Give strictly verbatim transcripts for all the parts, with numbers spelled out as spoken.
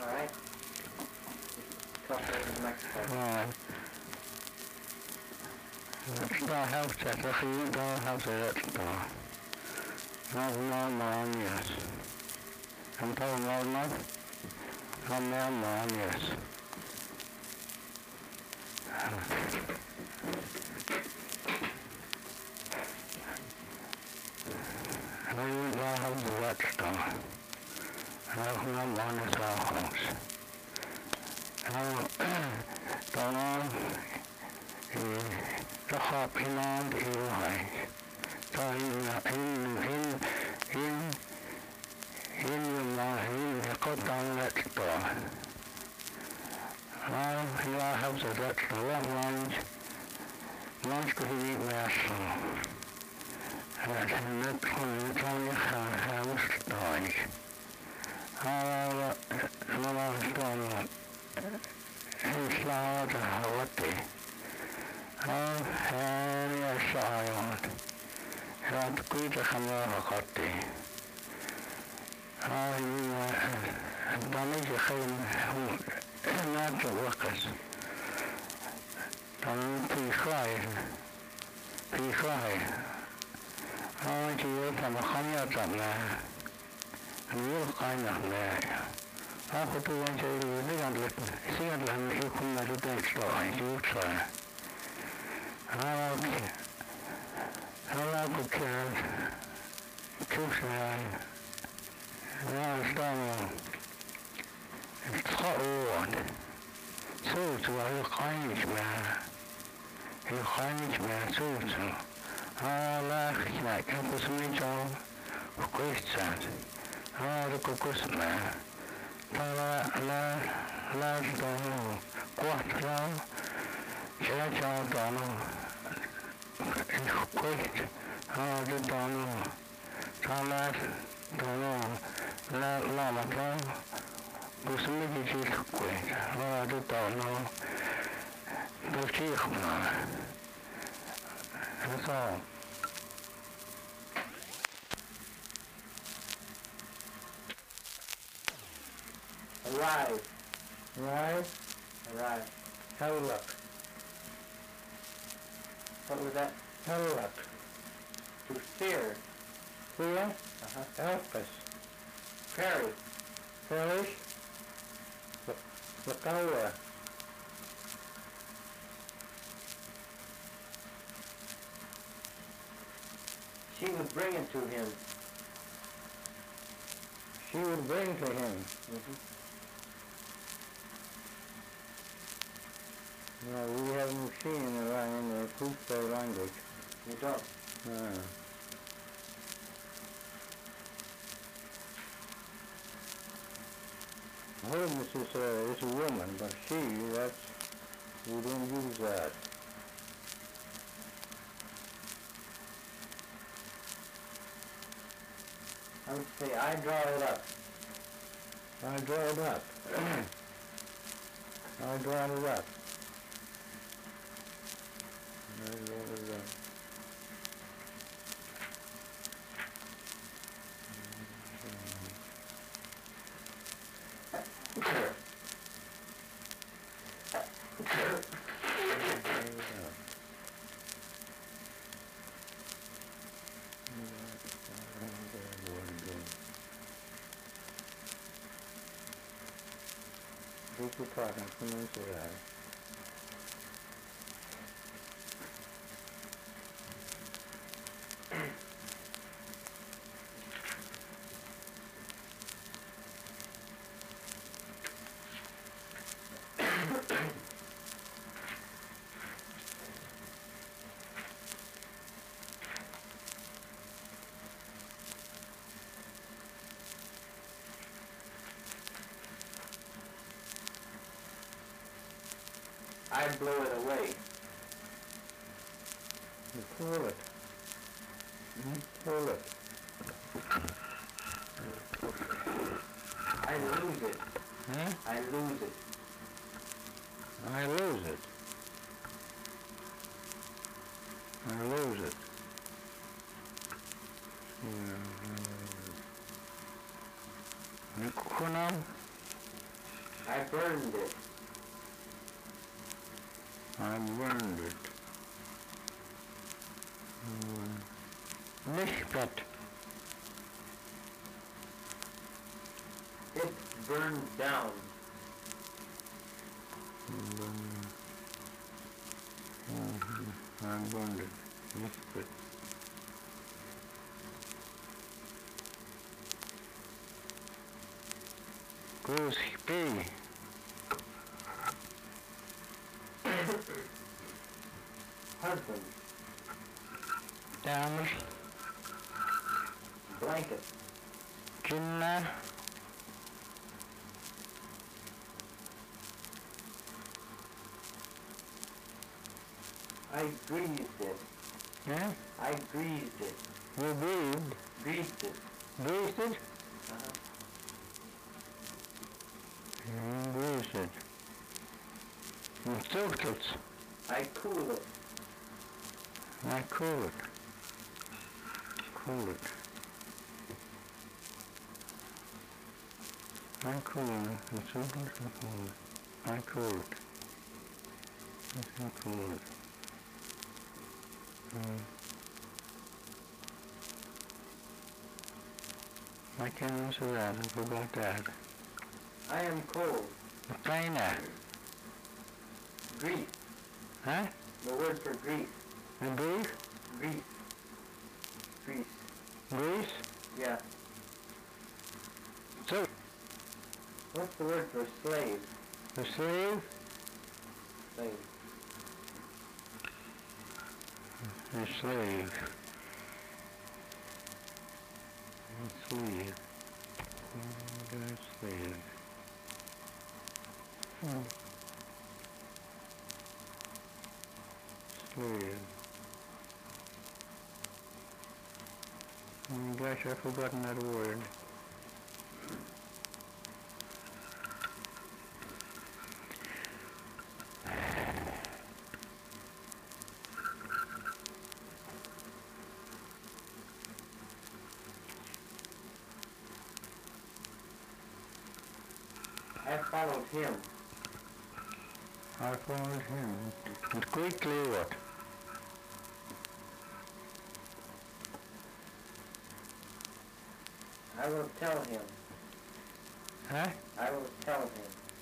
Alright. Tougher in Mexico. Right. Está helpte, dat je daar helpte dat daar. Nou, nou, man, yes. I'm talking about now. I'm now, man, yes. I went down to that store. I was not on this house. I don't know. The hop in on the way. So in in in in in in the cut down that store. Well, you are house of that store. That one's one's could eat national. And that's when it's on your house story. All I was done is loud what they oh, and you're silent. And I'm good to come over got the oh, you uh, don't need to clean not the workers. Don't be quiet. Be quiet. I want you to come out of there. And you'll kind of there. I could do one day to live and let see and let you come to the next door and you try. And I like I like to kill Tuesday. Now it's done. It's hot wood. So it's a kind of man. You kind of man, so it's I like like it was me job. Great sad. Ah, the cocos man. La la la dono. Quattro. C'era già dono. Great. Ah, the dono. La dono. La la la dono. Was me di great. Ah, the dono. The chief man. That's all. Arrive. Right? Arrive. Have a look. What was that? Have a look. To steer. Here? Uh-huh. Help us. Perry. Polish? Look, look over. She would bring it to him. She would bring to him. Mm-hmm. No, we haven't seen it in the Kufa language. You don't? No. Holiness is a, is a woman, but she, that's, we don't use that. I would say, I draw it up. I draw it up. I draw it up. I draw it up. Keep your talking, come into that. I blow it away. You pull it. You pull it. I lose it. Huh? I lose it. I lose it. I lose it. Yeah. Kunam? I burned it. I burned it. Licht. It burned down. I burned it. Licht. Goes B. Husband. Dames. Blanket. Kinder. I greased it. Yeah? I greased it. You breathed. Greased it. Breathed it? Uh-huh. You breathed it. You soaked it. I cool it. I cool it. Cool it. I cool it. You soaked it and cool it. I cool it. I cool it. Mm. I can't answer that. I forgot that. I am cold. Explain that. Grease. Huh? The word for grease. And breathe? Grease. Grease. Grease? Yeah. So, What's the word for slave? the slave? Slave. The slave. The slave. The slave. Hmm. Slave. Oh gosh, I've forgotten that word. I followed him. I followed him. And quickly what? I will tell him. Huh? I will tell him.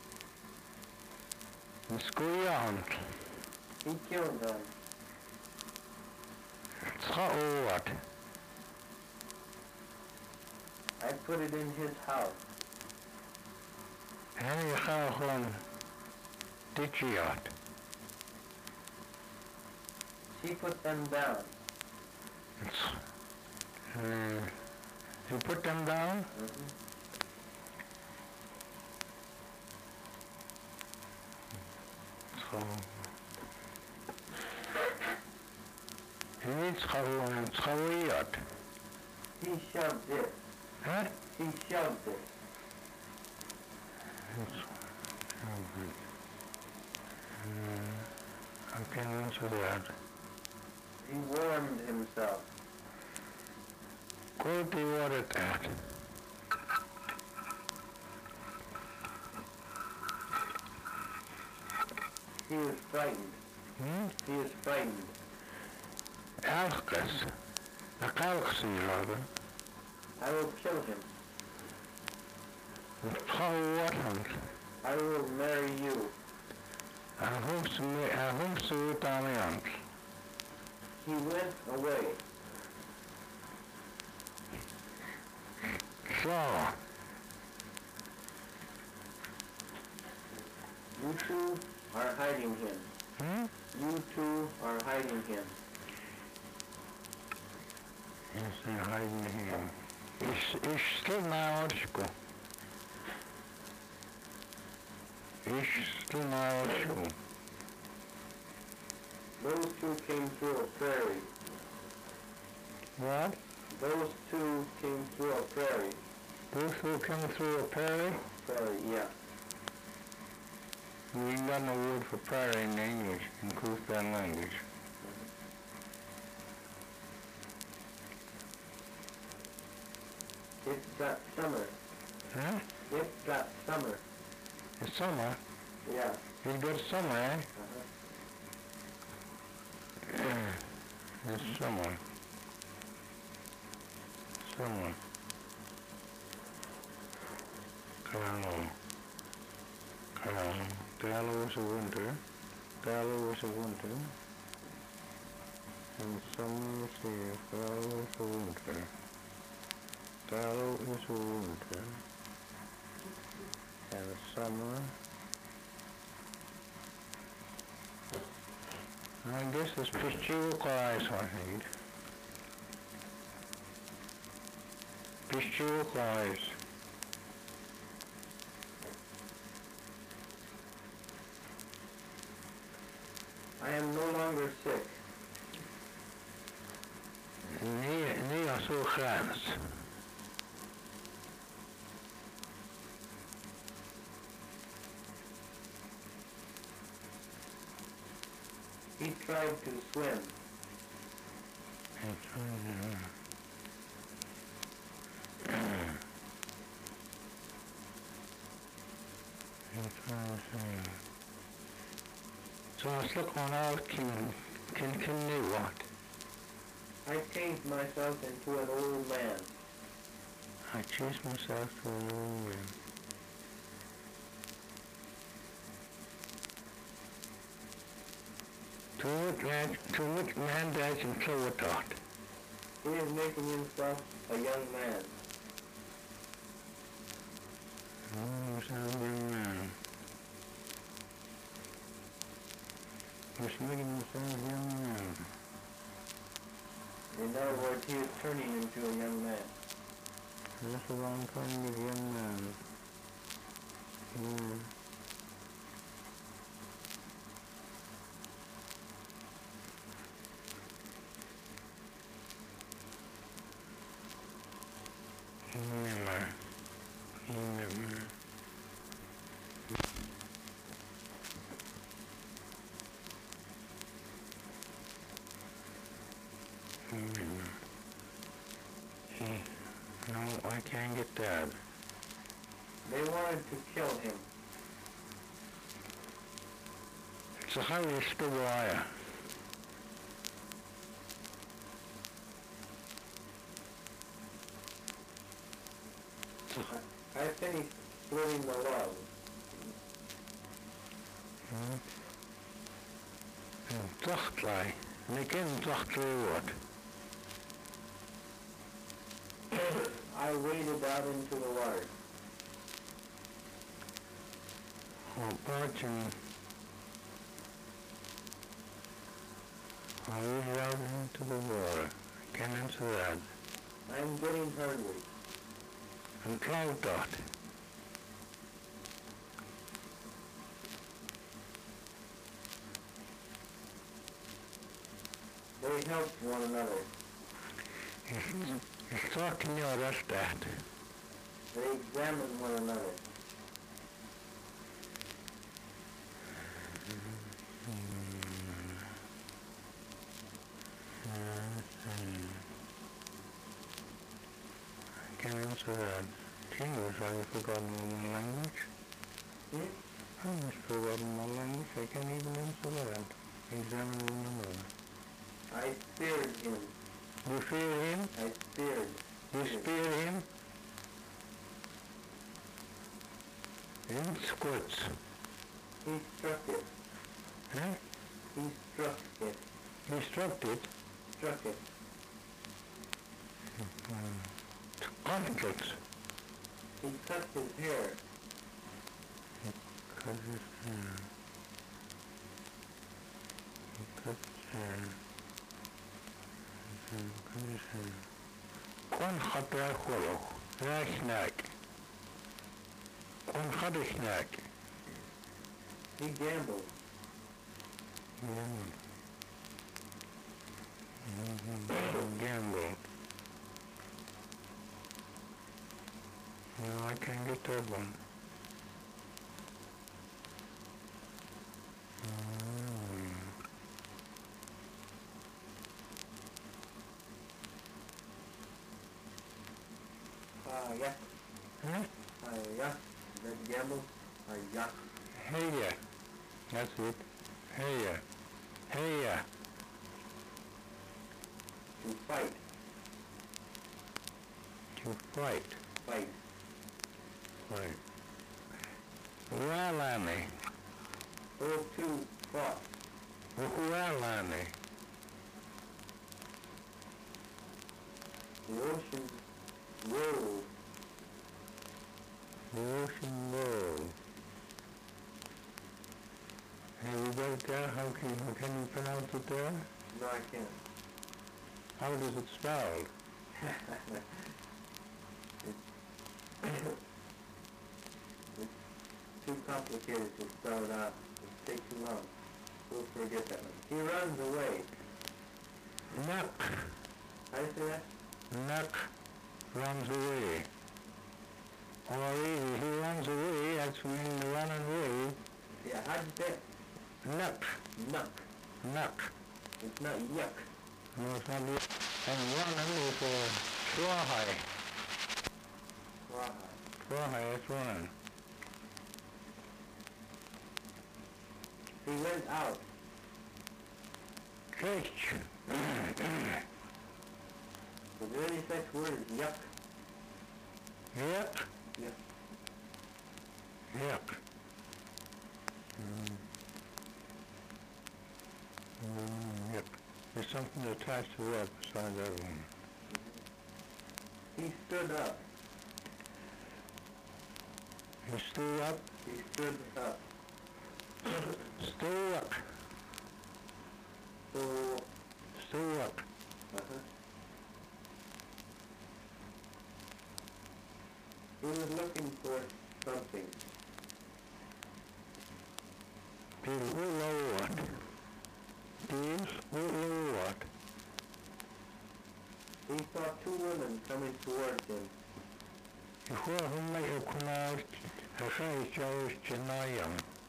And squee on. He killed them. So what? I put it in his house. En je gaat gewoon dit jaar. She put them down. Uh, you put them down? Mm-hmm. So. Je niet gewoon schouweerd. He shoved it. Huh? He shoved it. Uh, I can't answer that. He warmed himself. Go to water that. He is frightened. Hmm? He is frightened. Elkes. De kalkzielodder. I will kill him. Het schouwwater. I will marry you. Hij hoeft me, hij hoeft ze uit aan de hand. He went away. Zo. You two are hiding him. Hmm? You two are hiding him. Is hij hiding here? Is, is still now school. Is still now school. Those two came through a prairie. What? Those two came through a prairie. Those who come through a prairie? Prairie, yeah. We ain't got no word for prairie in English, in Coastal language. It's got summer. Huh? It's got summer. It's summer. Yeah. It's good summer, eh? Uh-huh. It's summer. Summer. Callow. Callow. Callow is a winter. Callow is a winter. And summer is here. Callow is a winter. Callow is a winter. And summer. I guess it's Pistual eyes I need. Pistual eyes. I am no longer sick. Nee, nee als zo grens. He tried to swim. So I was looking out, can, can, can do what? I changed myself into an old man. I changed myself to an old man. To what man, to what man does and so what thought? He is making himself a young man. Oh, he's a young man. He's making himself a young man. In other words, he is turning into a young man. That's what I'm calling a young man. Yeah. Remember. Remember. Remember. He, no, I can't get that. They wanted to kill him. So how is the wire? I finished splitting the log. Hmm? Een tochtlei. En ik ken een tochtlei woord. I waded out into the water. Or barging. I waded out into the water. I can answer that. I'm getting hungry. And cloud dot. They helped one another. He's talking you that's that. They examined one another. I can't answer that. English, I've forgotten my language. Hmm? I've forgotten my language. I can't even answer that. Examine one another. I speared him. You fear him? I speared. You spear him? In squirts. He struck it. Huh? He struck it. He struck it. Struck it. Conflicts. He cut his hair. He cut his hair. He cut his hair. He cut his hair. Kon gaat er gewoon. Hij snack. Kon gaat er snack. He gambled. Gambled. Gambled. No, I can't get that one. Mm. Ah, uh, yeah. Huh? Ah, uh, yeah. That gamble. or yuck. Heya. That's it. Heya. Heya. To fight. To fight. Fight. Fight. Ualani. Those two fought. Ualani. The ocean rolled. The ocean rolled. Have you got it there? How can, how can you pronounce it there? No, I can't. How does it spelled? it's, it's too complicated to spell it out. It takes too long. We'll forget that one. He runs away. Nuck. How do you say that? Nuck runs away. Or easy, he runs away, that's mean to run away. Yeah, how do you say it? Nuck. Nuck. Nuck. It's not yuck. No, it's not yuck. And running is uh, swahai. Rawhide. Swahai, that's running. He went out. Fish. Is there any such word as yuck? Yuck. Yuck. Yuck. Mm. Mm, yuck. There's something attached to that beside that one. He stood up. He stood up. He stood up. Stood up. So, Stood up. uh-huh. He was looking for something. Deal with what? Deal with what? He saw two women coming towards him. Before whom make a pronounced a face chose to know him.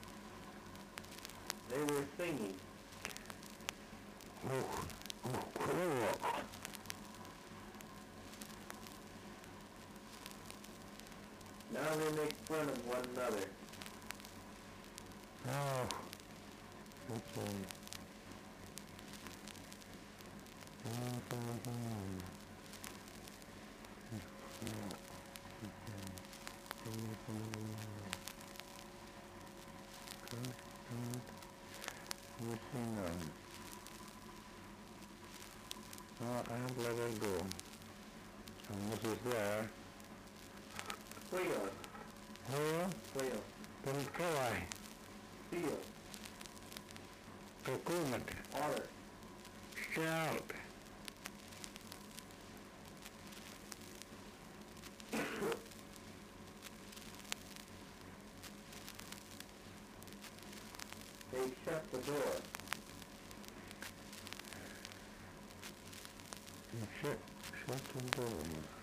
They were singing. Oh, oh, cool. Now they make fun of one another. Oh, okay. Oh, I'll let it go. And this is there. Whale. Where? Whale. Then Kawai. Seal. Coconut. Otter. Shout. They shut the door. Shut, shut the door.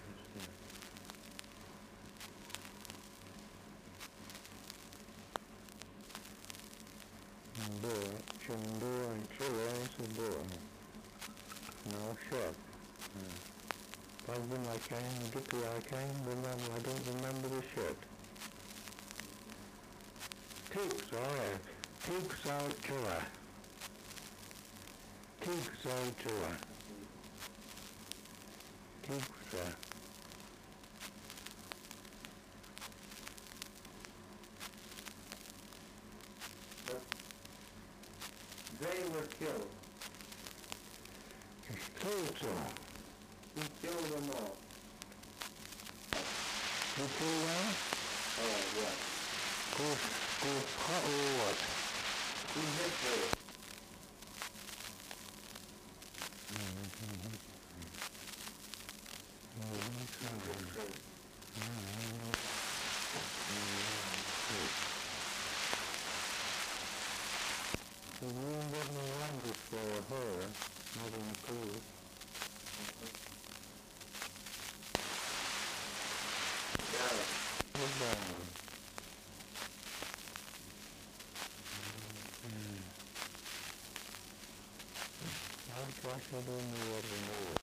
Door, chin door and chiller is a door. No shut. Problem I can't get to, I can't remember, I don't remember the shut. Takes, alright. Takes out chiller. Takes out chiller. Takes out. They were killed. Total. He killed them all. You kill them? Oh, yeah. Go, go, uh-oh, what? He hit her. The room wasn't language for her, not included. Yeah. Goodbye. I'll try to do the water.